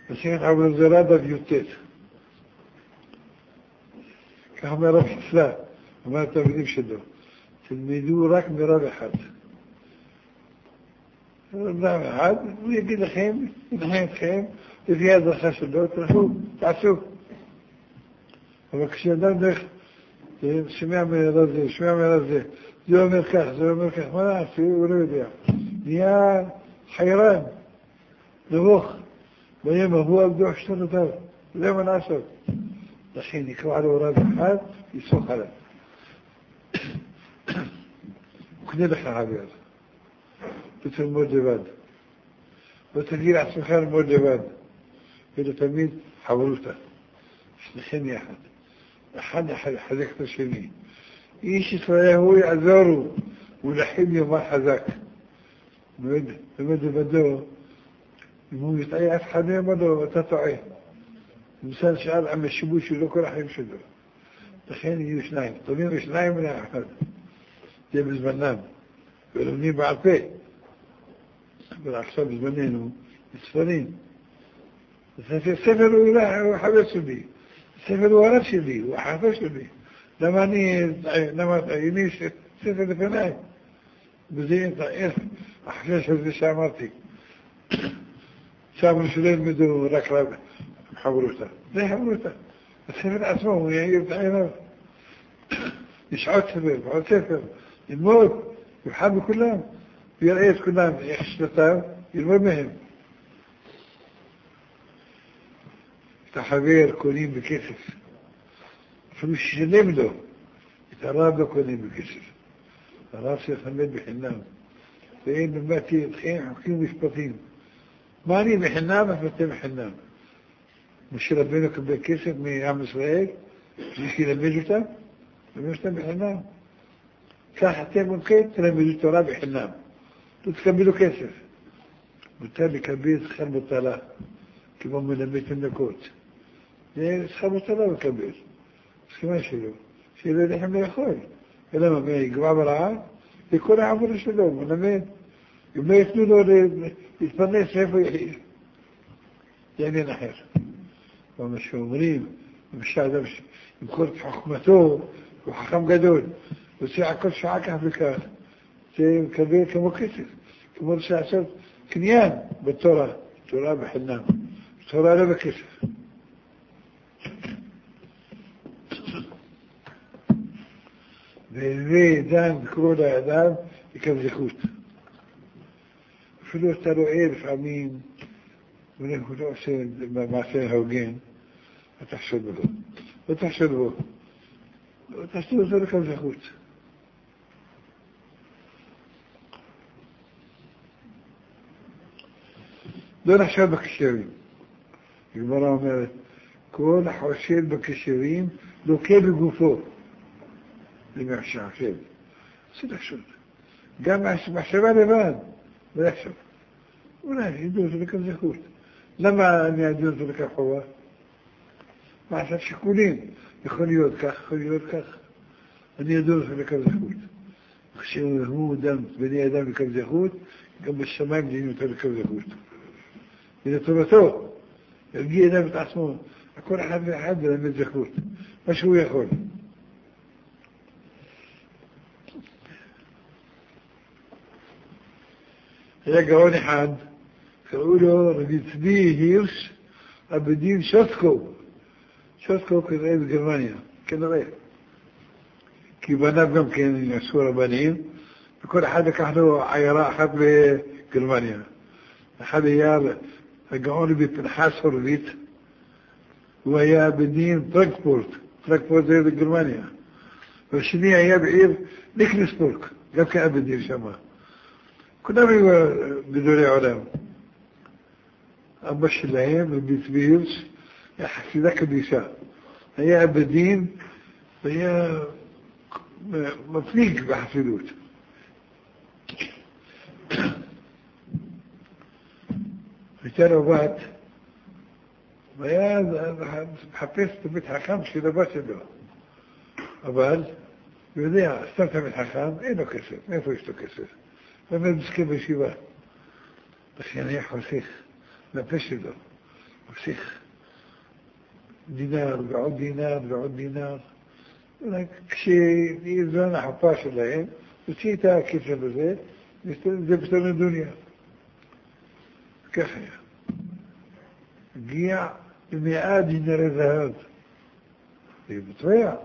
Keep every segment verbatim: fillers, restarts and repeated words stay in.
מסכת עבודה דף י"ט. כך אומר רב חסלה, אומר התלמידים שלו, תלמדו רק מרב אחד. רב אחד, הוא יגיד לכם, ינחם אתכם, לפי ההדרכה שלו, תלכו, תעשו. אבל כשאדם דרך, שומע מרב זה, שומע מרב זה, זה אומר כך, זה אומר כך, מה נעשה? הוא לא יודע. נהיה חיירן, נבוך, ביום הוא עבדו שתנותיו, זה מה לעשות. לכן נקרא לו רב אחד, יסמוך עליו. הוא קנה לך חבר, ותלמוד לבד. ותגיד לעצמך ללמוד לבד. ולתמיד חברותה. שניכם יחד. אחד יחזק את השני. איש ישראל הוא יעזורו, ולחים יאמר חזק. באמת לבדו, אם הוא יטעה, אף אחד לא יאמר לו, אתה טועה. למשל שאל עם השיבוש שלו כל החיים שלו. לכן יהיו שניים. טובים ושניים מן האחד. זה בזמנם. ולומדים בעל פה. אבל עכשיו בזמננו, בספרים. הספר הוא החבר שלי. הספר הוא הרב שלי, הוא החבר שלי. למה אני, למה אני ספר לפניי? וזה החבר של זה שאמרתי. שם שלא ילמדו רק רב חברותה. זה חברותה. הספר עצמו, הוא יעיר את עיניו. יש עוד ספר, עוד ספר. ללמוד, יבחר בכולם. ויראה את כולם, איך שנתיו, ילמוד מהם. את החבר קונים בכסף. אפילו ששלם לו. את הרב לא קונים בכסף. הרב צריך ללמד בחינם. ואין במתי אתכם חוקים משפטים. מה אני בחינם, אתם בחינם. משה רבנו קבל כסף מעם ישראל, יש ללמד אותם, ללמד אותם בחינם. כך אתם מומחים, תלמדו תורה בחינם. לא תקבלו כסף. מותר לקבל שכר מוטלה, כמו מלמד תינוקות. זה שכר מוטלה לקבל. הסכמה שלו, שיהיה לחם לאכול. ולמה, מה, יגבע ברעב? לכל העבודה שלו, מלמד. אם לא יתנו לו להתפרנס, איפה יחיה? זה עניין אחר. ומה שאומרים, למשל אדם עם כל חוכמתו, הוא חכם גדול, הוא עושה הכל שעה כך וכך. זה מקבל כמו כסף, כמו שעשות קניין בתורה, תורה בחינם, תורה לא בכסף. והלווי אדם קרוא לאדם יקבזכות. אפילו אתה רואה לפעמים, הוא לא עושה מעשה הוגן, לא תחשוד בו, לא תחשוד בו, לא תחשוד אותו לקבזכות. לא נחשב בקשרים. הגמרא אומרת, כל החושד בקשרים לוקה בגופו. זה מהשחשב. זה לחשוד. גם מחשבה לבד, לא יחשב. אולי ידעו אותו לקבזכות. למה אני ידעו אותו לקבחובה? מעשת שיקולים. יכול להיות כך, יכול להיות כך. אני ידעו אותו לקבזכות. כשהוא אדם, בני אדם לקבזכות, גם בשמיים דין אותו לקבזכות. ולטובתו, ירגיע אדם את עצמו, הכל אחד ואחד ולמד זכות, מה שהוא יכול. היה גאון אחד, קראו לו רבי צבי הירש, עבדין שוטקו, שוטקו כנראה בגרמניה, כנראה. כי בניו גם כן עשו רבנים, וכל אחד לקח לו עיירה אחת בגרמניה. אחד היה הגאון בפנחס הורוביץ, הוא היה בדין פרנקפורט, פרנקפורט זה בגרמניה. והשני היה בעיר ניקלסבורג, גם כן בדין שם. כולם היו גדולי עולם. אבא שלהם, רבי צבי הירש, היה חסידה קדישה. היה בדין והיה מפליג בחסידות. הייתה לו בת, והיה מחפש את הבית חכם של הבת שלו. אבל, הוא יודע, סתם את הבית חכם, אין לו כסף, מאיפה יש לו כסף? באמת מסכים בישיבה. לכן היה חוסך לפה שלו. וסיך דינר ועוד דינר ועוד דינר. כשיזרן החפה שלהם, הוציא את הכסף הזה, זה פתרון הדוניה. ככה היה. הגיע במאה דינרי זהב. זה מטבע.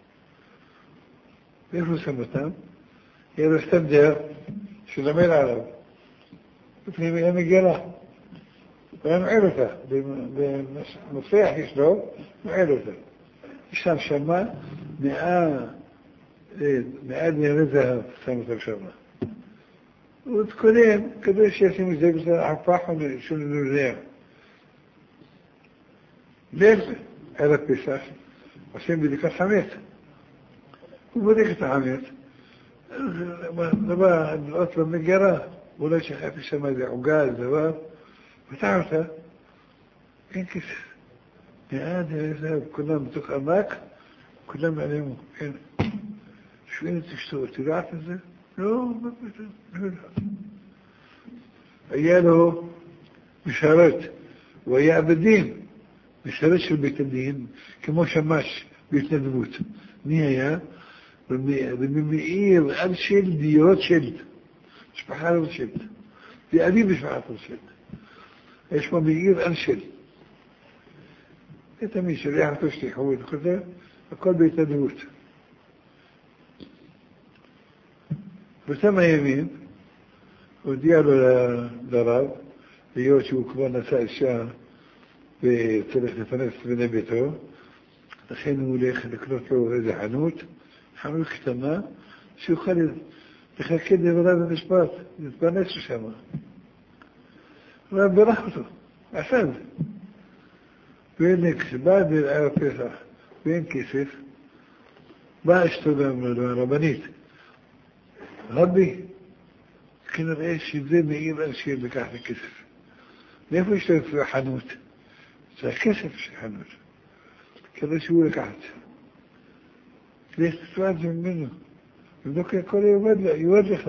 ואיפה הוא שם אותם? היה לו סטנדר שלמד עליו. לפני היה מגירה. והיה נועל אותה. במפח יש לו, נועל אותה. יש שם שמה מאה, מאה דינרי זהב, שם אותם שמה. הוא התקודם, כדי שישים את זה בסדר הפח של נוזר. ליל, ערב פסח, עושים בדיקת חמץ. הוא בודק את החמץ. דבר, נראות במגירה, אולי שחפי שם איזה עוגה, דבר, פתח אותה, אין כסף. מאה דינרי זהב, כולם בתוך ענק, כולם נעלמו, אין. שואלים את אשתו, את יודעת את זה? לא, לא יודעת. היה לו משרת, הוא היה בדין, משרת של בית הדין, כמו שמש בהתנדבות. מי היה? וממאיר על שלד, דירות שלד. משפחה על שלד. ואני משפחת על שלד. יש פה מאיר על שלד. זה תמיד שליח אותו שליחו וכזה, הכל בהתנדבות. באותם הימים, הודיע לו לרב, להיות שהוא כבר נשא אישה וצריך לפרנס את בני ביתו, לכן הוא הולך לקנות לו איזה חנות, חנות קטנה, שיוכל לחכה דבריו במשפט, להתפרנס שם. הרב ברך אותו, עשה את זה. והנה, כשבא בערב פסח ואין כסף, באה אשתו הרבנית, רבי, כנראה שזה מאיר על שיר לקח לכסף. מאיפה יש לו חנות? זה הכסף של חנות. כנראה שהוא לקח את זה. תלך תתבע את זה ממנו. ובדוק הכל יורד לך.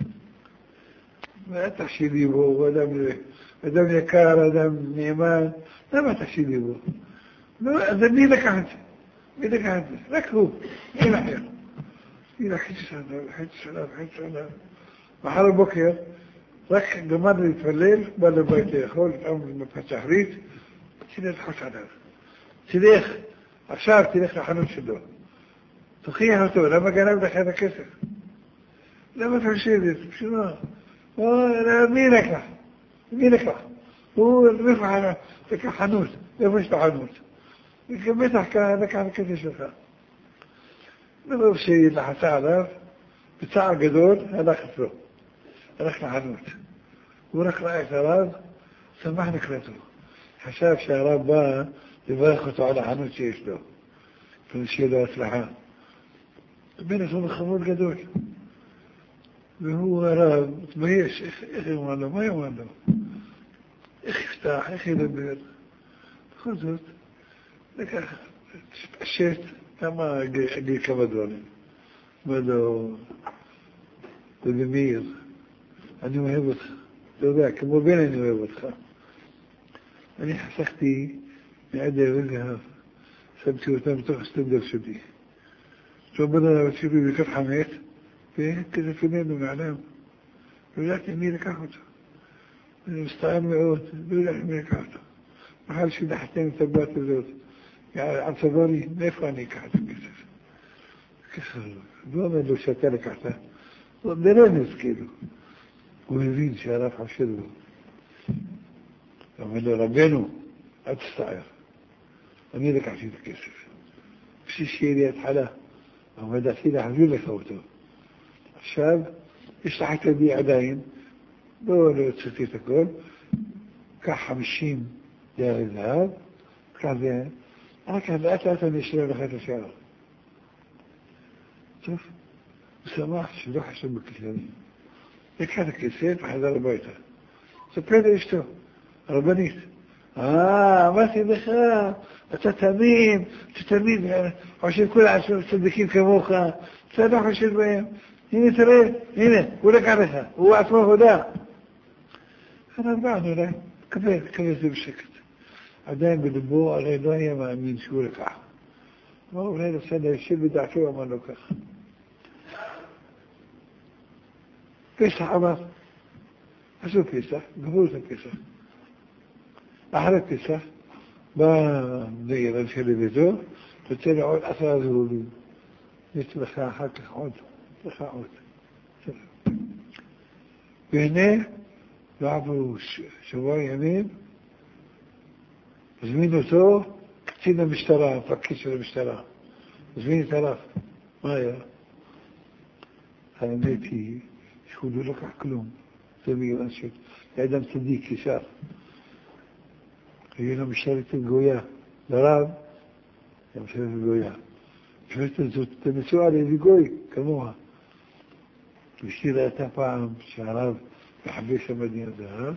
מה תחשיבי בו? הוא אדם יקר, אדם נאמן. למה תחשיבי בו? אז מי לקח את זה? מי לקח את זה? רק הוא. אין אחר. היא לחץ עליו, לחץ עליו, לחץ עליו. מחר בבוקר, רק גמר להתפלל, בא לבית לאכול, פעם בפצחרית, תלך לחץ עליו. תלך, עכשיו תלך לחנות שלו. תוכיח אותו, למה גנב לך את הכסף? למה אתה חושב את זה? בשביל מה? מי לקח? מי לקח? הוא לקח חנות, איפה יש לו חנות? בטח לקח את הכסף שלך. דבר שלחצה עליו, בצער גדול, הלך אצלו. הלך לחנות. הוא רק ראה את הרב, שמח לקראתו. חשב שהרב בא לברך אותו על החנות שיש לו. כדי שיהיה לו הצלחה. בנט הוא מחמוד גדול. והוא הרב, מתבייש, איך יאמר לו? מה יאמר לו? איך יפתח, איך ידבר? בכל זאת, לקח, תשפשט, כמה אגיד כמה דברים. אומר לו, ובמיר, אני אוהב אותך. אתה יודע, כמו בן אני אוהב אותך. אני חסכתי מעדר וזהב. שמתי אותם בתוך הסטנדר שלי. שאומר לו, שלי לקח חמץ, וכזה פיננו מעליו. לא יודעתי מי לקח אותו. אני מסתער מאוד, לא יודעתי מי לקח אותו. מחל שדחתם את הבת הזאת. עצבוני, מאיפה אני אקח את הכסף? ככה לא. לא אומר לו שאתה לקחת. הוא ברנס כאילו. הוא הבין שהרב חשד בו. הוא אומר לו, רבנו, אל תסתער. אני לקחתי את הכסף. בשביל שיהיה לי התחלה. הוא אומר, דעתי להחזיר לך אותו. עכשיו, יש לך את ידי עדיין, בואו לא יוצאתי את הכל, קח חמישים דיירי זהב, קח זה, רק לאט לאט אני אשלם לך את השאר. טוב, הוא שמח שלא חשב בכישרים. לקח את הכסף וחזר הביתה. ספר לאשתו, הרבנית. אה, אמרתי לך, אתה תמים, אתה תמיד, חושב כולה צדיקים כמוך, אתה לא חושב בהם. הנה תראה, הנה, הוא לקח לך, הוא עצמו הודע. הרב באנו אליי, קבל, קבל זה בשקט. עדיין בלבו, הרי לא היה מאמין שהוא לקח. אמרו, אולי בסדר, יושב בדעתו, אמר לו ככה. פסח עבר. עשו פסח, גמרו את הפסח. אחרי פסח, בא ילד שלי ביתו, רוצה לי עוד עשרה זהובים. יש לך אחר כך עוד, יש לך עוד. והנה, לא עברו שבוע ימים, הזמין אותו קצין המשטרה, המפקד של המשטרה. הזמין את הרב. מה היה? האמת היא שהוא לא לקח כלום. זה בגלל שהאדם צדיק, ישר. היו לו משטרת גויה. לרב, היה משטרת גויה. משטרת זאת נשואה לאיזה גוי, כמוה. אשתי ראתה פעם שהרב מחבש המדינה זהב,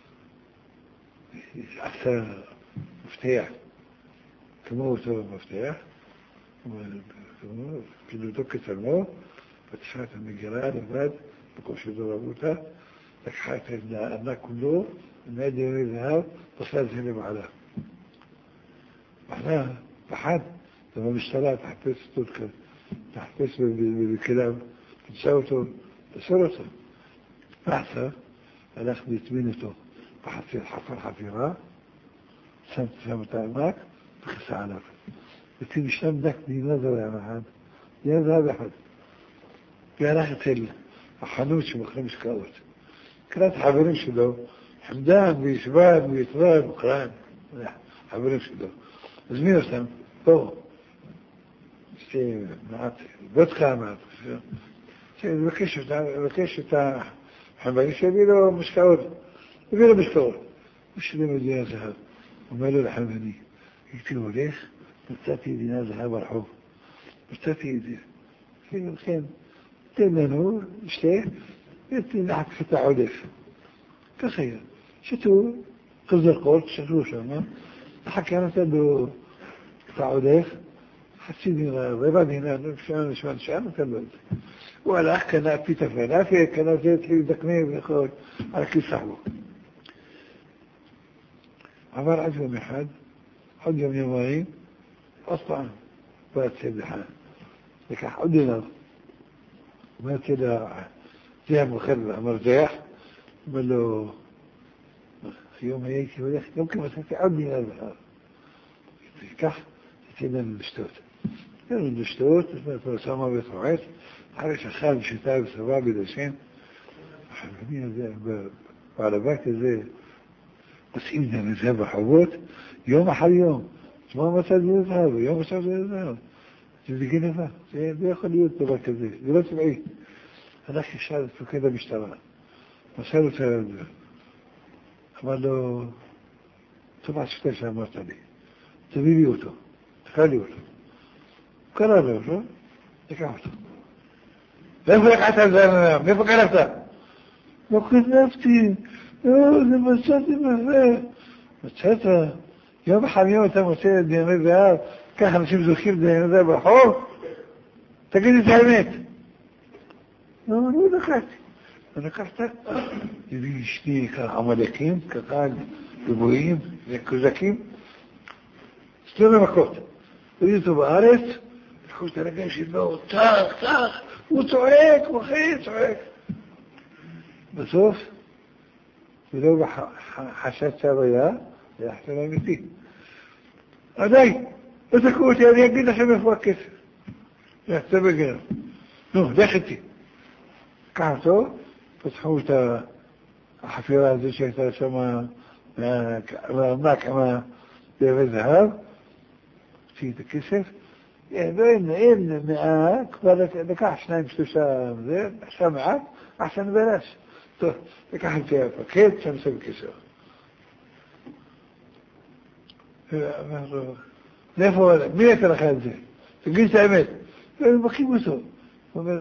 עשה מפתח, כמו אותו מפתח, פעילותו כצלמו, פתחה את המגירה לבד, בקושי לא רבו אותה, לקחה את הענק כולו, ומעד ימי זהב, פסלה את זה למעלה. מעלה, פחד, ובמשטרה תחפש אותו, תחפש בכליו, תמצא אותו, תסר אותו. מה עשה? הלך והטמין אותו, בחצר חפר חפירה, שם שם את הענק, וכסה עליו. יוצאים משם דק דינה זרע אחד, דינה זהב אחד. והלך אצל החנות שמוכרים משקאות. קראת חברים שלו, חמדן וישבן ויתרן וקרן, חברים שלו. הזמין אותם, פה, שתי מעט, בודקה מעט, לבקש אותה, לבקש את החברים שהביא לו משקאות, הביא לו משקאות. הוא שילם את דינה זהב, אומר לו לחמני, הייתי הולך, מצאתי דינה זהב ברחוב, מצאתי את זה. כן, תן לנו, שתה, ותנחת את העודף. ככה היה. שתו, חזקות, שתו שם, החכה נתן לו את העודף, חצי דינה, רבע דינה, נשמע נשמע נשמע, נתן לו את זה. הוא הלך, קנה פיתה פלאפל, קנה זה, התחיל לדקנה ולכל, על הכיסח בו. עבר עד יום אחד, עוד יום יומיים, עוד פעם, בא הצד אחד. לקח עוד דינר. אומר כדה, זה המוכר המרזח, אומר לו, היום הייתי הולך, גם כמצאתי עוד דינר זהב. כך, תתן לנו לשתות. תתן לנו לשתות, זאת אומרת, הוא שמה ותרועץ, אחרי שאכל ושתה וסבא בדשן, החלמי הזה, בעל הבית הזה, עושים דינר זהב בחובות, יום אחר יום. מה מצא דינר זהב? יום מצא דינר זהב. זה גנבה, זה לא יכול להיות דבר כזה, זה לא טבעי. הלך ישר לפקד המשטרה, מסר לו את זה, אמר לו, טוב עשתה שאמרת לי, תביא לי אותו, תקרא לי אותו. קרא לו אותו, תקרא אותו. ואיפה לקחת את זה? מאיפה קרבת? לא קרבתי, לא, זה מצאתי בזה. מצאת, יום אחד יום אתה מוצא דיני זהב, כך אנשים זוכים דיני זהב ברחוב, תגיד את האמת. לא, לא לקחתי. לא לקחת? הביא שני עמלקים, ככה, גבוהים, וקוזקים, סלו במכות. הביא אותו בארץ, לקחו את הרגעים שלו, צח, צח, הוא צועק, הוא אחי, צועק. בסוף, ולא חשד צו היה, זה יחסן אמיתי. עדיין, לא תקעו אותי, אני אגיד לכם איפה הכסף. יחצה בגר. נו, לך איתי. קח אותו, פתחו את החפירה הזו שהייתה שם, מהארנק, מהדבר זהב, הוציא את הכסף, אין, אין מאה, כבר לקח שניים, שלושה, זה, עכשיו מעט, עכשיו נבלש. טוב, לקח את זה הפקד, שם שם כסף. ואמר לו, לאיפה, מי נתן לך את זה? תגיד את האמת. הוא מקים אותו. הוא אומר,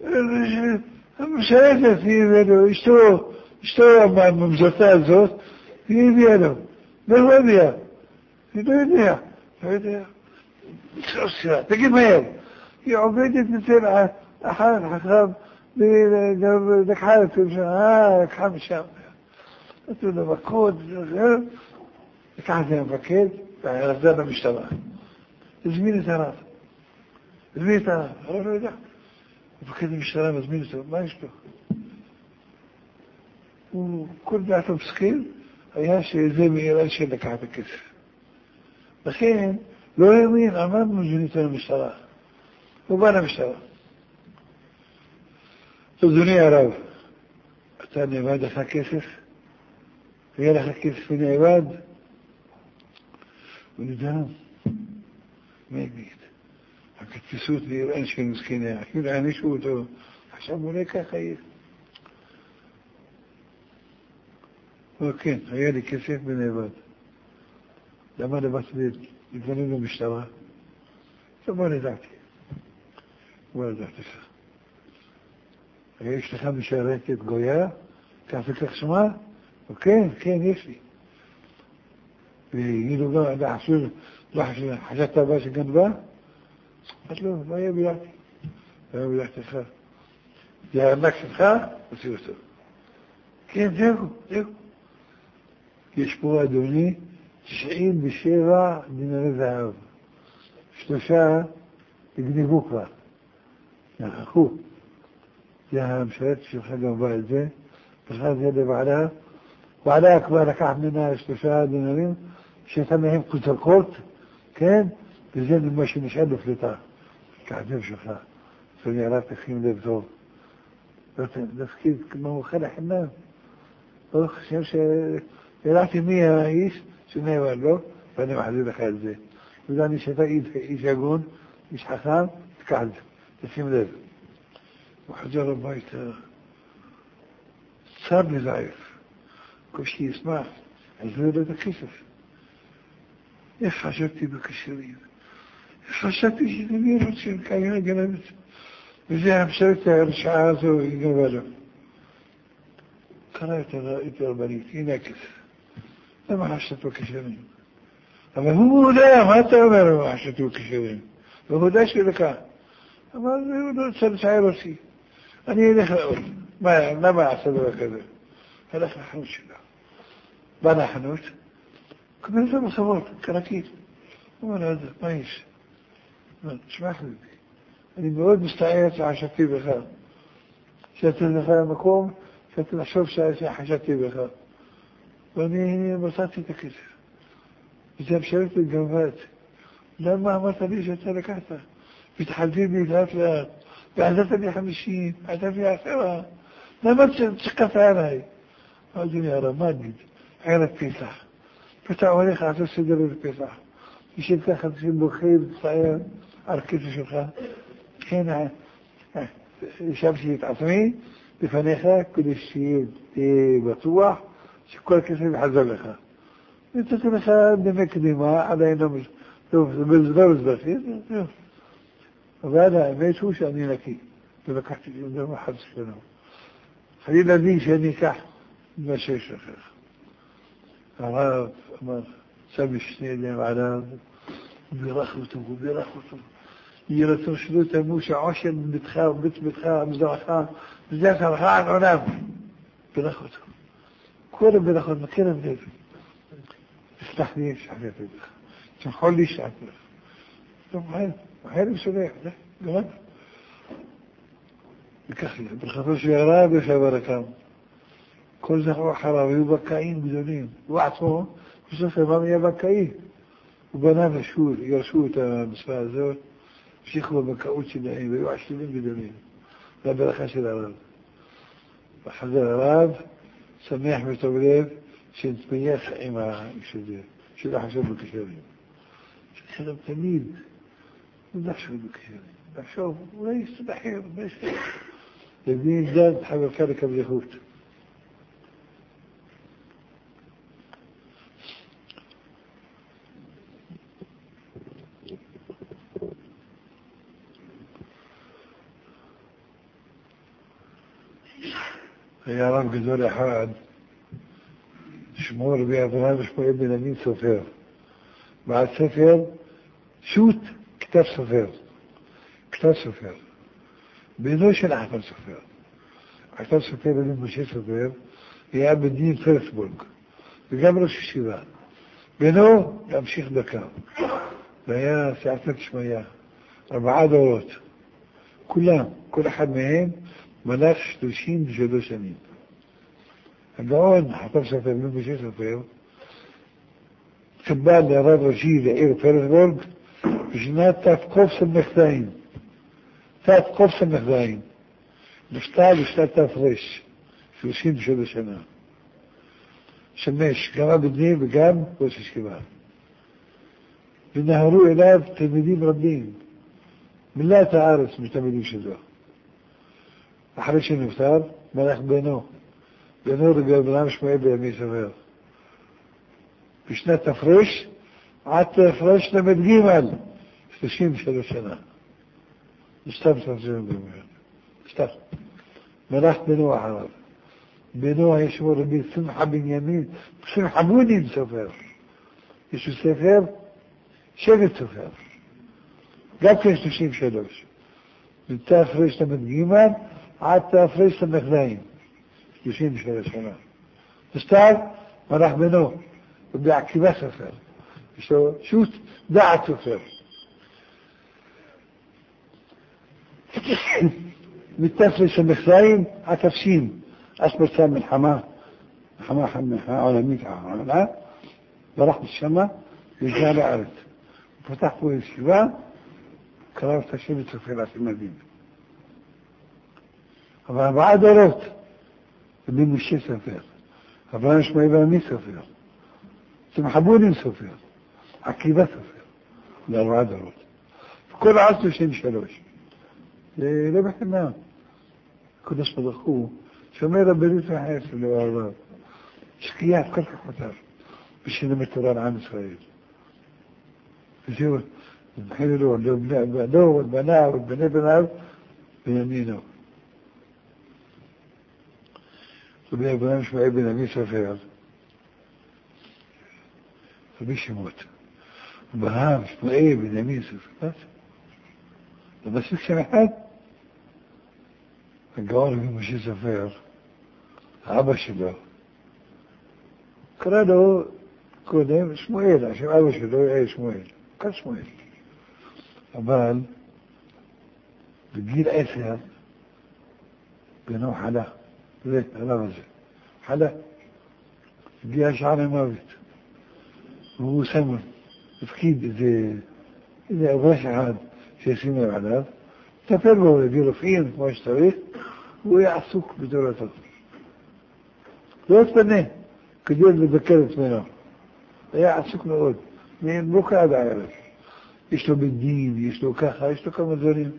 המשלטת, היא הביאה אשתו, אשתו הממזותה הזאת, היא הביאה לו. מאיפה הביאה? היא לא יודע. לא יודע. תגיד מהר. היא עובדת אצל אחד החכם, לקחה את זה, אה, לקחה משם. נתנו לו מכות, לקח את זה המפקד, והרזדה למשטרה. הזמין את הרב. הזמין את הרב, הרב לא יודע. מפקד המשטרה מזמין אותו, מה יש לו? הוא, כל דעתו מסכים, היה שזה מאיראן שלקח את הכסף. לכן, לא האמין, אמרנו מזמין אותו למשטרה. הוא בא למשטרה. אדוני הרב, אתה נאבד לך כסף? היה לך כסף ונאבד? הוא נדהם. מה יגיד? הכתפיסות מאיראן של מסכנה, אפילו הענישו אותו, עכשיו אולי ככה יהיה. אבל כן, היה לי כסף ונאבד. למה לבאתי להתגונן במשטרה? לא נדעתי. לא נדעתי לך. יש לך משרתת גויה? כך וכך שמה? כן, כן, יש לי. ויגידו גם, אתה חשוב, לא חשוב, חשבת הבא שגנבה? אז לא, לא היה בלעתי. לא היה בלעתי לך. זה הארנק שלך? עושים אותו. כן, זהו, זהו. יש פה, אדוני, תשעים ושבע דינרי זהב. שלושה הגניבו כבר. נכחו. זה המשרת שלך גם בא את זה. בכלל זה לבעלה. בעלה כבר לקח ממנה שלושה דינרים, שהייתה מהם קוצרקות, כן? וזה מה שנשאר לפליטה. כעזב שלך. ואני עליו תשים לב טוב. להפקיד כמו מוכל החינם. לא חושב שהלכתי מי האיש שנאמר לו, ואני מחזיר לך את זה. ואני שאתה איש הגון, איש חכם, תקע את זה. תשים לב. הוא חזר הביתה. צר לזעף. כל שישמח, אז לא יודע את הכסף. איך חשבתי בקשרים? איך חשבתי שזה מי רוצה לקיים גנבת? וזה המשרת הרשעה הזו, היא גנבה לו. קרא את הרבנית, הנה הכסף. למה חשבת בקשרים? אבל הוא יודע, מה אתה אומר למה חשבת בקשרים? והוא יודע שלקח. אבל הוא לא רוצה לצער אותי. אני אלך לעוד. למה עשה דבר כזה? הלך לחנות שלה. בא לחנות, קבל את המחבות, כרקיל. הוא אומר, מה יש? תשמח לי. אני מאוד מסתער שחשבתי בך. שאתה לך למקום, שאתה לחשוב שחשבתי בך. ואני מצאתי את הכסף. וזה המשרת לגנבת. למה אמרת לי שאתה לקחת? והתחלתי לי לאט לאט. ועזרת לי חמישים, עזרת לי עשרה. למה תשקפת עליי? אדוני הרב, מה נגיד? ערב פסח. פתח הולך לעשות סדר בפסח. ישב ככה שבוחר, צער על כסף שלך. כן, ישבתי את עצמי לפניך כדי שיהיה בטוח שכל הכסף יחזור לך. נתתי לך דמי קדימה, עדיין לא מזבחתי, זהו. אבל האמת הוא שאני נקי, ולקחתי את זה מחד שלנו. חלילה לי שאני אקח מה שיש אחר. הרב אמר, שם שני ידיים עליו, בירך אותו, הוא בירך אותו. יהיה רצון שלו תאמו שהעושר בביתך ובית ביתך, מזרעך, וזה הצלך על עולם. בירך אותו. כל הברכות מקרב לב. תסלח לי, שחרר לך. תמחול לי, שחרר לך. טוב, מהר, מהר וסולח, זה, גמד. וכך לי, ברכתו של הרב יש הברקם. כל זה אחריו, היו בקאים גדולים. הוא עצמו, בסוף אמר היה בקאי. הוא בנה משול, ירשו את המשרה הזאת, המשיכו בבקאות שלהם, והיו עשירים גדולים. זה הברכה של הרב. וחזר הרב, שמח וטוב לב, שנתמייך עם האיש הזה, שלא חשב בקשרים. שחרב תמיד, לא לחשוב בקשרים. לחשוב, אולי יסתחר, בסדר. לבני דת חברך לקבל איכות. היה רב גדול אחד, שמו רבי אברהם ושמואל בן אמין סופר. בעל ספר, שו"ת, כתב סופר. כתב סופר. בנו של אחמד סופר. כתב סופר בן משה סופר, היה בדין פרסבורג, וגם ראש ישיבה. בנו להמשיך דקה. והיה סייעתא דשמיא, ארבעה דורות. כולם, כל אחד מהם מלך שלושים ושלוש שנים. הגאון, חתם סופר, בן משה סופר, צבא לרב ראשי לעיר פרסבורג בשנת תקס"ז. תקס"ז. נפטר בשנת תר"ש, שלושים ושלוש שנה. שמש גם הבנים וגם ראש ישיבה. ונהרו אליו תלמידים רבים, מלאת הארץ מתלמידים שלו. אחרי שנפטר, מלך בנו, בנו רגל אברהם שמואל בימי סופר. בשנת תר"ש, עד תר"ש למד ג' שלושים ושלוש שנה. נשתף תרשם במהר. נשתף. מלך בנו אחריו. בנו היה שמו רבי שמחה בנימין, שמחה בונין סופר. יש לו ספר, שבט סופר. גם כן שלושים ושלוש. מתר"ש למד ג' עד תר"ש למד ז'. שלושים ושלוש שנה. נשתף, מלך בנו. רבי עקיבא סופר. יש לו שו"ת דעת סופר. מתר"ש למד ז' עד תפשים. אז פרצה מלחמה, מלחמה עולמית העולה, ברח משמה והגיע לארץ. הוא פתח פה ישיבה, קרא את השם סופר התלמידים. אבל ארבעה דורות, רבי משה סופר, אברהם שמואל בימי סופר, שמחה בונין סופר, עקיבא סופר, זה ארבעה דורות. כל העשו שלושים ושלוש. זה לא בחינם. הקדוש ברוך הוא שומר הברית והחסד לעולם. שקיעה כל כך מטר בשביל תורה לעם ישראל. וזהו, נתחיל לו, לבנו ובניו ובני בניו בימינו. רבי אברהם שמואל בן סופר, רבי שמות. אברהם שמואל בן סופר. זה מספיק שם אחד. הגאון רבי משה סופר, האבא שלו, קרא לו קודם שמואל, השם אבא שלו היה שמואל, קרא שמואל. אבל בגיל עשר, בנו חלה, זה הרב הזה, חלה, הגיע שעה למוות, והוא שם, הפקיד איזה, איזה אברש אחד שישימו עליו, טפל בו להביא רופאים כמו שצריך, הוא היה עסוק בתורתו. לא התפנה, כדי לבקר את ממנו. היה עסוק מאוד, מבוקר עד הערב. יש לו בדין, יש לו ככה, יש לו כמה דברים.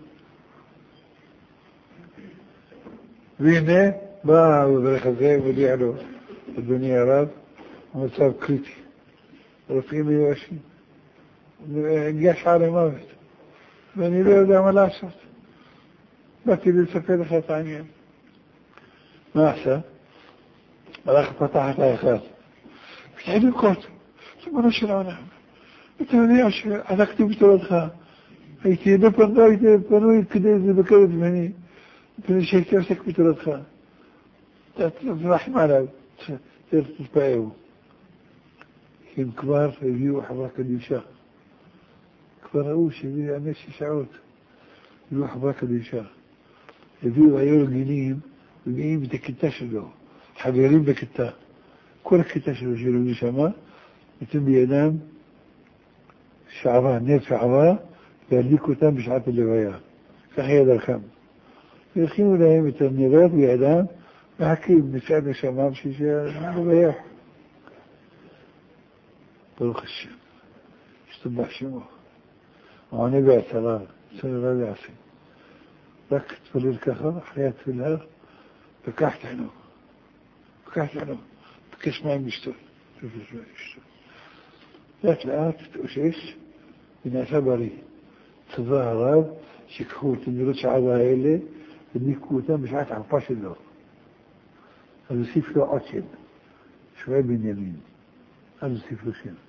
והנה, בא בדרך הזה והודיע לו, אדוני הרב, המצב קריטי. רופאים מיואשים. הגיע שעה למוות. ואני לא יודע מה לעשות. באתי לספר לך את העניין. מה עשה? הלך פתח את האחד. התחיל לבכות. ריבונו של העולם. אתה יודע שעסקתי בתורתך. הייתי בפנוי, הייתי פנוי כדי לבקר את זמני. כדי שהייתי עוסק בתורתך. תרחם עליו. תתפעהו. הם כבר הביאו חברה קדישה. כבר ראו שהביאו עמי שעות. הביאו חברה קדישה. הביאו היו רגילים, מביאים את הכיתה שלו, חברים בכיתה. כל הכיתה שלו שלו שמה, נותנים בידם שערה, נר שערה, להדליק אותם בשעת הלוויה. כך היה דרכם. והכינו להם את הנרות בידם, מחכים מצד נשמה בשביל שהלוויה. ברוך השם. השתבח שמו. העונה בהצלה, צללה לעשה. רק תפלל ככה, אחרי התפילה, וקח תענוג. וקח תענוג. תבקש מים לשתות. תבקש מים לשתות. לאט לאט תתאושש ונעשה בריא. צבא הרב שיקחו את הנרות שערה האלה וניקו אותם בשעת ערפה שלו. אז הוסיף לו עוד שם. שמואל בנימין. אז הוסיף לו שם.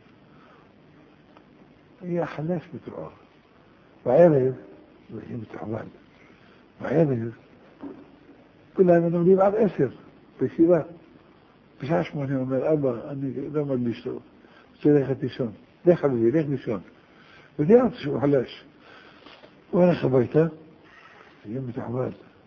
היה חלש מתואר. בערב, זה מתעבד. בערב, כולם נולדים עד עשר, בישיבה. בשעה שמונה אומר, אבא, אני לא מרגיש טוב. תלך תישון. לך חביבי, לך לישון. וידיע אותו שהוא חלש. הוא הלך הביתה, יום מתחבד.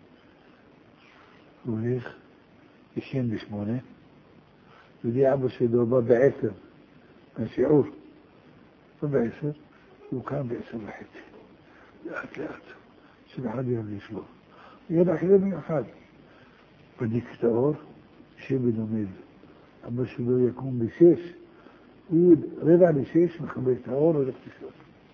הוא הולך, ישן בשמונה, וידיע אבא שלו בא בעשר, מהשיעור. בא בעשר, הוא קם בעשר וחצי. לאט לאט, שבאחד ירגיש לו. ידע חילם מיוחד. בדיק את האור, שבלומד. אבא שלו יקום בשש, הוא רבע לשש, מכבה את האור, הולך לשעות.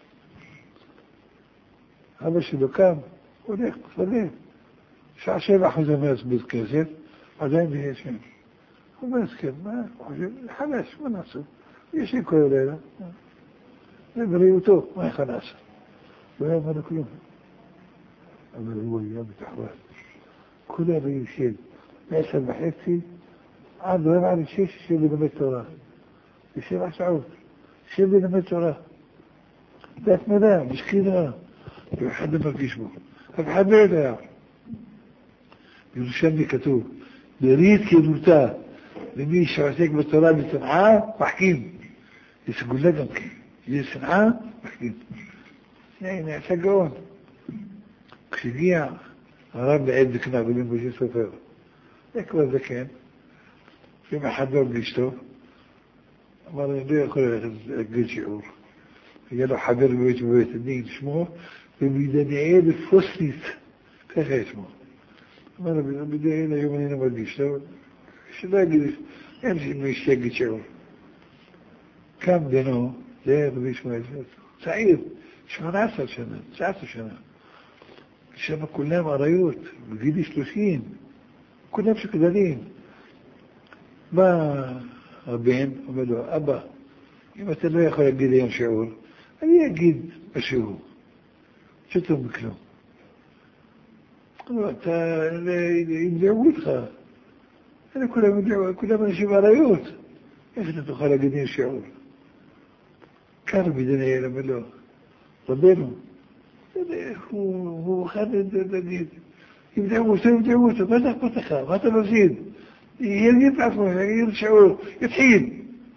אבא שלו קם, הולך, תפלל. שעה שבע חוזר מהסבית כסף, עדיין בישן. הוא מסכן, מה? הוא חושב, חלש, מה נעשה? ישן כל הלילה. זה בריאותו, מה יכול לעשות? לא היה אמר כלום. אבל הוא היה בתחבט. כולם היו ישן. מעשר וחצי, עד רבע לשש, ישב ללמד תורה. בשבע שעות, ישב ללמד תורה. דת מדע, משכינה. ואחד לא מרגיש בו. אף אחד לא יודע. בירושלמי כתוב, ברית כנותה, למי שעוסק בתורה בשנאה, מחכים. זה סגולה גם כן. זה שנאה, מחכים. הנה, עשה גאון. כשהגיע הרב לעד זקנה, בלים בושי סופר, זה כבר זקן, יום אחד לא הרגיש טוב, אמר, אני לא יכול ללכת להגיד שיעור. היה לו חבר בבית בבית הדין, שמו, ובדניאל פוסניץ, ככה שמו. אמר לו, בדניאל היום אני לא מרגיש טוב, שלא יגיד, אין מי שיגיד שיעור. קם בנו, זה רבי שמואל, צעיר, שמונה עשרה שנה, תשע עשרה שנה. שם כולם עריות, בגיל שלושים, כולם שקדנים. בא הבן, אומר לו, אבא, אם אתה לא יכול להגיד היום שיעור, אני אגיד משהו, שטוב מכלום. אתה, ימדעו אותך. כולם ימדעו, כולם אנשים עריות. איך אתה תוכל להגיד היום שיעור? כאן בדניאל אומר לו, רבנו, הוא אחד להגיד, ימדעו אותו, ימדעו אותו, מה אתה אכפת לך? מה אתה מפסיד? יגיד לעצמו, יגיד שיעור, יתחיל.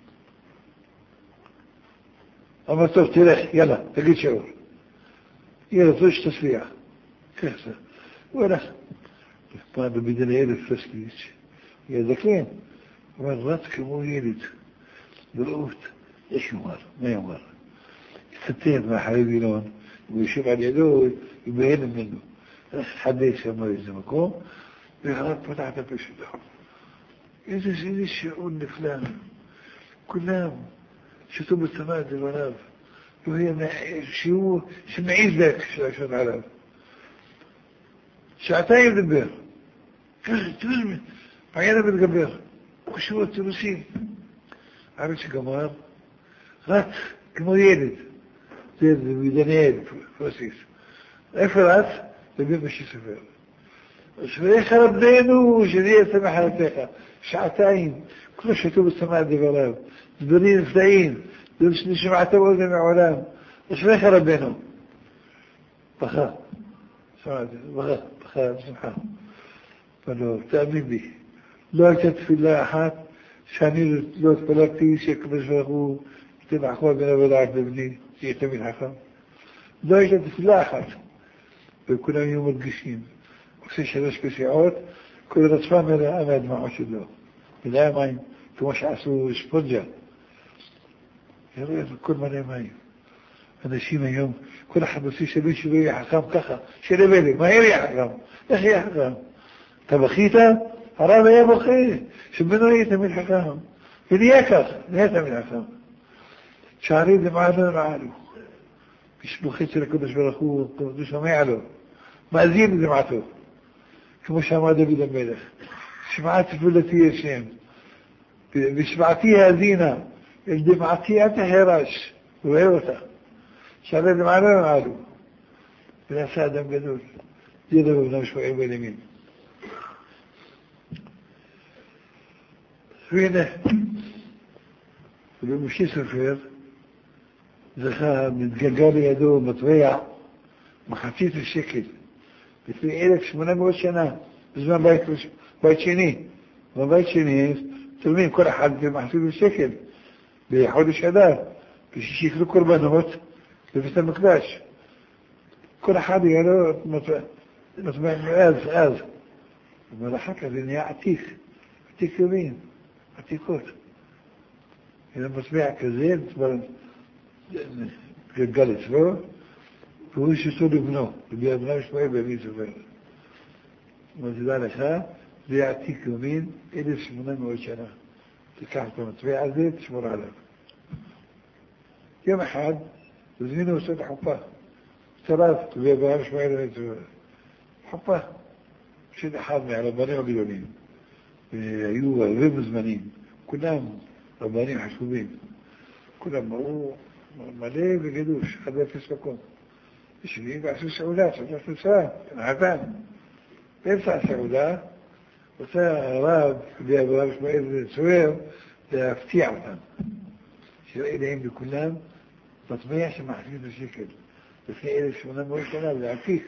אמר טוב, תלך, יאללה, תגיד שיעור. יאללה, תלך שתצליח. ככה. הוא הלך. פעם בדניאל פסליץ', ילד כן, אבל רץ כמו ילד, בראות. איך יאמר? מה יאמר? יסתתר מאחורי וילון, הוא יושב על ידו, יבהל ממנו. הלך חדש שם איזה מקום, והרב פתח את הפה שלו. איזה, איזה שיעור נפלא. כולם שתו בצמא את דבריו. שהוא שמעיז לק שלשון עליו. שעתיים לדבר. ככה, תראה, מעיינה מתגבר. קשורות, תירוסים. ערב שגמר, רץ כמו ילד. זה בדניאל, פרוסיס. איפה רץ? לבין בשי ספר. ואיך רבנו, שזה יהיה שמח עליך. שעתיים, כולו שתו בצמא את דבריו. דברים נפלאים. שמעתו אוזן מעולם. ואיך רבנו? בכה. שמעתי, בכה, בכה, בשמחה. אבל תאמין לי, לא הייתה תפילה אחת שאני לא התפלגתי שקדוש ברוך הוא ייתן לחכמה בין ולעד לבני, שיהיה תמיד חכם. לא הייתה תפילה אחת. וכולם היו מרגישים. עושה שלוש פסיעות, כל רצפה מלאה מהדמעות שלו. מלאה מים, כמו שעשו ספונג'ה. יראה כל מלא מים. אנשים היום, כל אחד עושה שמישהו לא יהיה חכם ככה, שלא בלי, מה יהיה חכם? איך יהיה חכם? אתה בכית? הרב היה בוכה, שבנו יהיה תמיד חכם. ונהיה כך, נהיה תמיד חכם. שערים למעלה נעלו. בשלוחי של הקדוש ברוך הוא, הוא שומע לו. מאזין לדמעתו. כמו שאמר דוד המלך. שמעת תפילתי השם. בשמעתי האזינה. אל דמעתי אל תחרש. הוא רואה אותה. שערים למעלה נעלו. ונעשה אדם גדול. ידע בבנם שמואל בן ימין. והנה, ובמושי סופר, זכה, מתגלגל לידו מטבע מחצית השקל, לפני אלף שמונה מאות שנה, בזמן בית, בית שני. בבית שני, תלמיד, כל אחד במחצית השקל. בחודש אדר, כשיקרו קורבנות בבית המקדש. כל אחד יהיה לו מטבע מאז, אז. אבל אחר כך זה נהיה עתיק, עתיק יומין, עתיקות. זה מטבע כזה, גלגל אצלו, והוא שסו לבנו, וביד בנו שמואל בימין סופר. אבל תדע לך, זה יהיה עתיק יומין, אלף שמונה מאות שנה. תיקח את המטבע הזה, תשמור עליו. יום אחד, הזמינו אותו את החופה. צרף, וביד בנו שמואל בימין סופר. חופה. של אחד מהרבנים הגדולים. והיו הרבה בזמנים. כולם רבנים חשובים. כולם מראו מלא וגדוש, עד אפס מקום. ושביעים ועשו סעודה, סעודה סעודה, נעתן. באמצע הסעודה, רוצה הרב, והרב שמואל סוער, להפתיע אותם. שיראה להם לכולם, מטבע שמחזיק בשקל. לפני אלף שמונה מאות שנה, זה עתיק.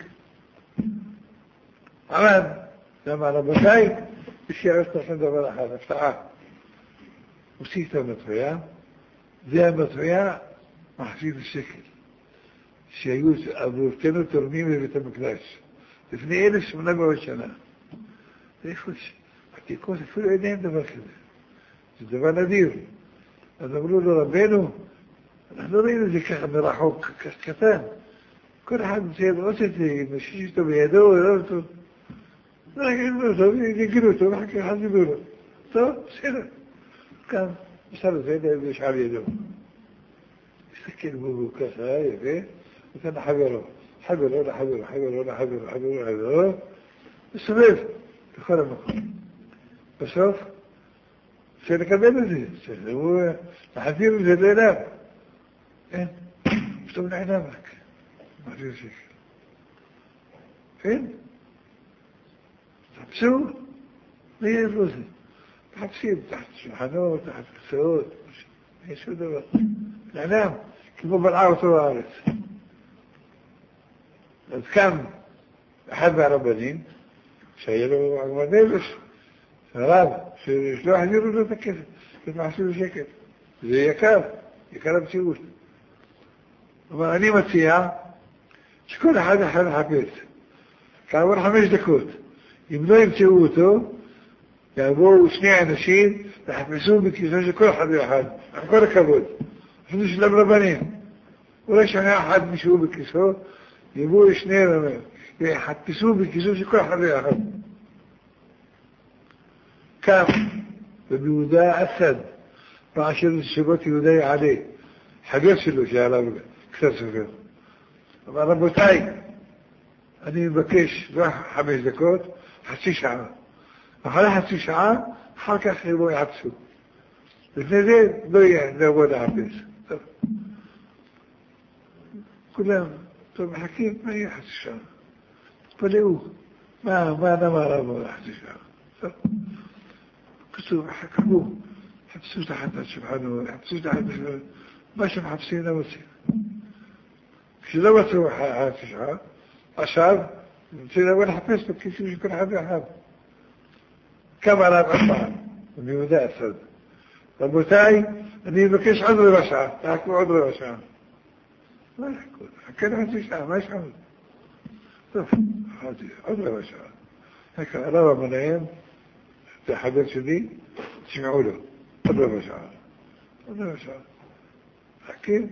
אבל, למה רבותיי, בשבירת לכם דבר אחד, הפתעה. הוסיף את המטבע, זה המטבע מחזיק בשקל. שהיו אבותינו תורמים בבית המקדש. לפני אלף שמונה מאות שנה. זה איפה עתיקות, אפילו אין להם דבר כזה. זה דבר נדיר. אז אמרו לו רבנו, אנחנו ראינו את זה ככה מרחוק, קטן. כל אחד מציע לראות את זה, משיש אותו בידו, ולא אותו. לא יגידו אותו, יגידו אותו, ואחר כך יחזידו לו. טוב, בסדר. כאן, בסדר, זה יש על ידו. מסתכל בו ככה, יפה, וכאן לחברו. חברו, לחברו, חברו, לחברו, חברו, לחברו. מסובב, בכל המקום. בסוף, צריך לקבל את זה. הוא לחזיר את זה לאליו. אין, פתאום נענם רק. מחזיר שקל. אין? תחפשו, מי איפה זה? תחפשים, תחת שולחנות, תחת כסאות, אין שום דבר. נענם, כמו בלעה אותו בארץ. אז קם אחד מהרבנים, שהיה לו עגמר נפש, הרב, שלא החזירו לו את הכסף, זה מחזיר שקל. זה יקר, יקר המציאות. אבל אני מציע שכל אחד אחד לחפש. כעבור חמש דקות, אם לא ימצאו אותו, יבואו שני אנשים לחפשו בכיסו של כל אחד ואחד, עם כל הכבוד. אפילו שלם רבנים. אולי שנה אחד מישהו בכיסו, יבואו שני רבנים, יחפשו בכיסו של כל אחד ואחד. קם, וביהודה אסד, מאשר שבות יהודה יעלה, חבר שלו שעליו קצת סופר. אבל רבותיי, אני מבקש, לא חמש דקות, חצי שעה. אחרי חצי שעה, אחר כך יבואו יחפשו. לפני זה, לא יהיה, לא יבואו לחפש. טוב. כולם, טוב, מחכים, מה יהיה חצי שעה? תפלאו, מה, מה נאמר רבו לחצי שעה? טוב. כתוב, חכמו, חפשו תחת השולחנו, חפשו תחת השולחנו, מה שמחפשים לא מוצאים. כשלא מצאו חצי שעה, עכשיו, צריך לבוא לחפש בכיסים של כל אחד ואחד. קם עליו ארבעה, ומיהודה אסד. רבותיי, אני מבקש עוד רבע שעה, תחכו עוד רבע שעה. לא יחכו, חכה לחצי שעה, מה יש לך? טוב, עוד רבע שעה. הרב המנהל, זה החבר שלי, תשמעו לו, עוד רבע שעה. עוד רבע שעה. חכים.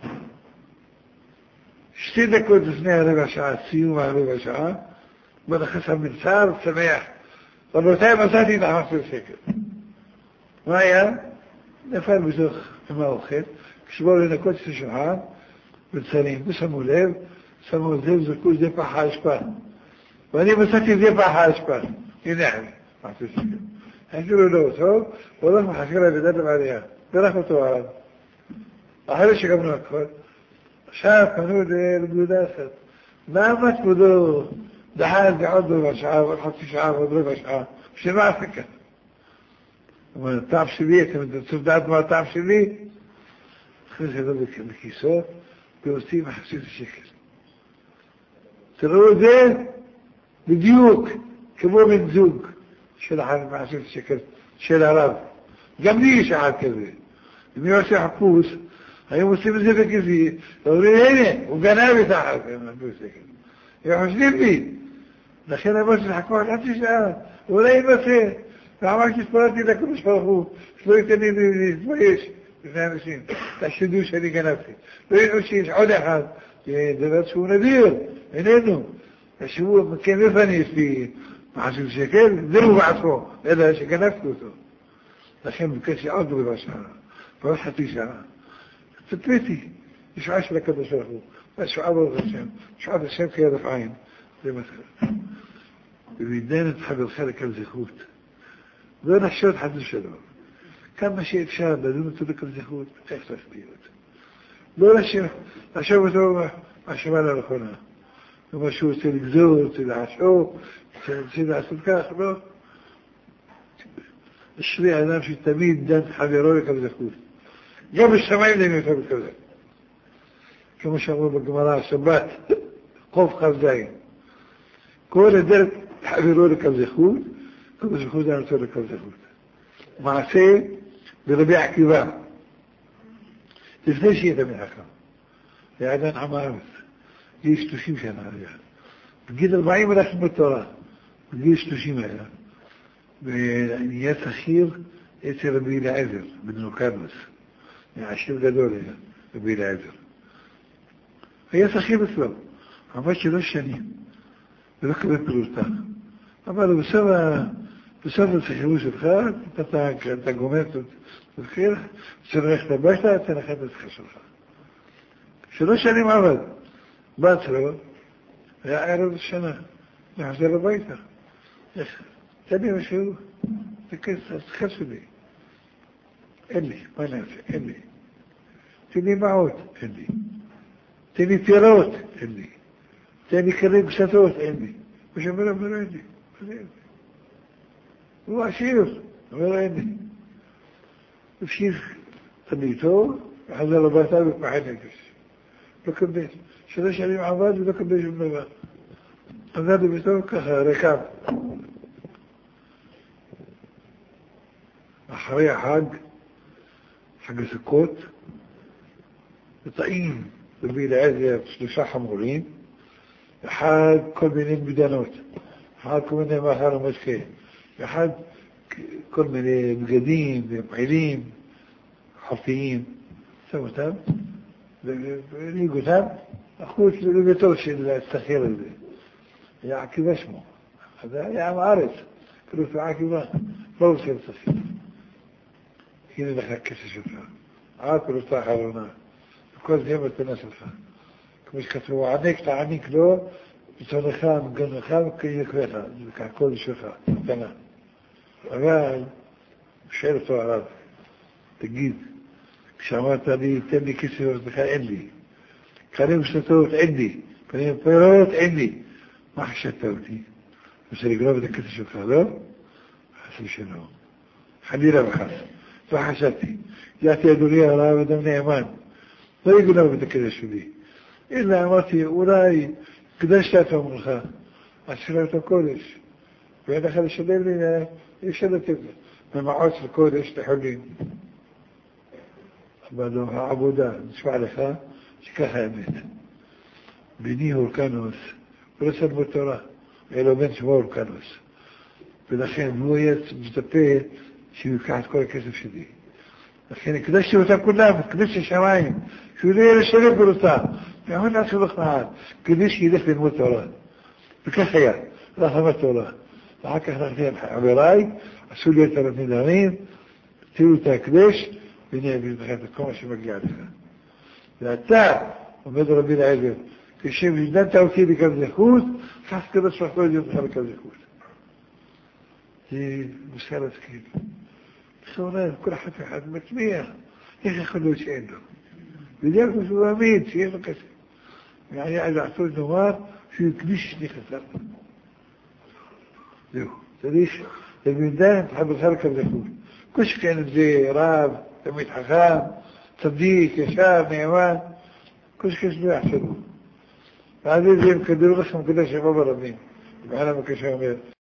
שתי דקות לפני הרבע שעה, סיום הרבע שעה, בנכס המנצר, שמח. רבותיי, מצאתי את החפר שקל. מה היה? נפל בתוך עם האוכל, כשבאו לנקות את השולחן, בצרים, ושמו לב, שמו לב, זרקו את זה פח האשפה. ואני מצאתי את זה פח האשפה. הנה, חפר שקל. חזירו לו אותו, והולך מחזיר לבדת לבעליה. ברך אותו עליו. אחרי שגמנו הכל, עכשיו פנו לביהודה אסד. למה כבודו דחה את זה עוד רבע שעה, עוד חצי שעה, עוד רבע שעה? שמה עשה כאן? אבל הטעם שלי, אתם רוצים לדעת מה הטעם שלי? אחרי זה לא בכיסו, ועושים מחפשים שקל. תראו את זה בדיוק כמו בן זוג של אחד מחפשים שקל, של הרב. גם לי יש אחד כזה. אם יהיו עושה חפוש, היו עושים את זה בכיסי, ואומרים, הנה, הוא גנב מתחת. הם חושבים לי. לכן אמרתי לחכו על חצי שעה, אולי ינסה. ואמרתי שפרעתי לקדוש ברוך הוא, שלא ייתן לי להתבייש בפני אנשים, תחשדו שאני גנבתי. לא ידעו שיש עוד אחד, זה דבר שהוא נדיר, איננו. תחשבו, כן, איפה אני יש לי מחשב שקל, זהו בעצמו, אלא שגנבתי אותו. לכן בקשי עוד רבע שעה, ועוד חצי שעה. תתביתי, ישועה של הקדוש ברוך הוא, והשועה ברוך השם, ישועת השם כירף עין, זה מסך. ובעידן נתחבר חלק על זכות. לא נחשוד חד ושלום. כמה שאפשר לדון אותו בכל זכות, איך להסביר אותו. לא לחשוב אותו מחשבה לא נכונה. ומה שהוא רוצה לגזור, רוצה לעשור, רוצה לעשות כך, לא. אשרי אדם שתמיד דן חברו בכל זכות. גם בשמיים דנים אותו בכל זכות. כמו שאמרו בגמרא, השבת, חוף חזיים. כל הדרך חברו לכל זכות, כל זכות דן אותו לכל זכות. מעשה ברבי עקיבא. לפני שיהיה תמיד חכם. היה עדיין עם הארץ. גיל שלושים שנה היה. בגיל ארבעים הלכנו בתורה. בגיל שלושים היה. ונהיה שכיר אצל רבי אליעזר, בן לוקנוס. עשיר גדול היה, רבי אליעזר. היה שכיר אצלו. עמד שלוש שנים. ולא קבל פרוטה. אמר לו, בסוף השכירות שלך, אתה גומר את השכיר, כשנלכת הביתה, תנחת את השכיר שלך. שלוש שנים עבד. בא אצלו, היה ערב שנה, נחזר הביתה. תן לי משהו, תקס, השכיר שלי. אין לי, מה נעשה? אין לי. תן לי מעות, אין לי. תן לי פירות, אין לי. תן לי כלים קשתות, אין לי. הוא שאומר לו, אין לי. אין לי. הוא עשיר, אומר אין לי. המשיך תמיתו, וחזר הביתה ופחד נפש. לא קבל. שלוש שנים עבד ולא קבל שום דבר. חזר לביתו ככה, רקב. אחרי החג, חג הסוכות, וטעים רבי אליעזר שלושה חמורים, אחד כל מיני בדנות, אחד כל מיני מאכל ומשקה, ואחד כל מיני בגדים ופעילים, חופיים, שם אותם, והניג אותם, החוץ לביתו של השכיר הזה. היה עקיבא שמו, זה היה עם הארץ, כאילו זה עקיבא, לא רוצה לשכיר. הנה לך הכסף שלך, עד פרוטה אחרונה, וכל זה מתנה שלך. כמו שכתבו, עניק תעניק לו, בצונך, מגנך, ויקבך, זה הכל שלך, מתנה. אבל, שאל אותו הרב, תגיד, כשאמרת לי, תן לי כסף ובתך, אין לי. קנים ושנתות, אין לי. קנים פירות, אין לי. מה חשבת אותי? רוצה לגנוב את הכסף שלך, לא? חסר שלום. חלילה וחס. לא חשבתי. יעתי אדוני הרב אדם נאמן. לא יגנוב את הכסף שלי. אלא אמרתי, אולי קדשת את אומרך. עשרה את הקודש. ואין לך לשלם לי, אי אפשר לתת ממעוץ לקודש לחולים. אמר לו, העבודה, נשמע לך, שככה האמת. בני הורקנוס, הוא לא סלמו תורה, היה לו בן שמו הורקנוס. ולכן הוא היה מצפה שהוא ייקח את כל הכסף שלי. לכן הקדשתי אותם כולם, הקדשתי שמיים, שהוא לא יהיה לשלם ברותה. ואמר לעצו לך מעט, כדי שילך ללמוד תורה. וכך היה, הלך ללמוד תורה. ואחר כך הלכתי על חבריי, עשו לי את הנדרים, תראו את ההקדש, והנה הביא לכם את כל מה שמגיע לך. ואתה, עומד רבי אליעזר, כשהזדנת אותי לכאן זכות, כך קדוש ברוך הוא ידע אותך לכאן זכות. זה מוסר השכל. בכלל, כל אחד ואחד מצמיח, איך יכול להיות שאין לו? בדרך כלל הוא מאמין שיש לו כסף. ואני עד לעשות נאמר שהוא יקדיש שני חסר. זהו, צריך לבינתיים תחבר לכאן זכות. כל שכן זה רב, תמיד חכם, צדיק, ישר, נאמן, כל שכן שלא יחשבו. ואז זה מקדר לכם כדי שבא ברבים. ובעלה בקשה אומר,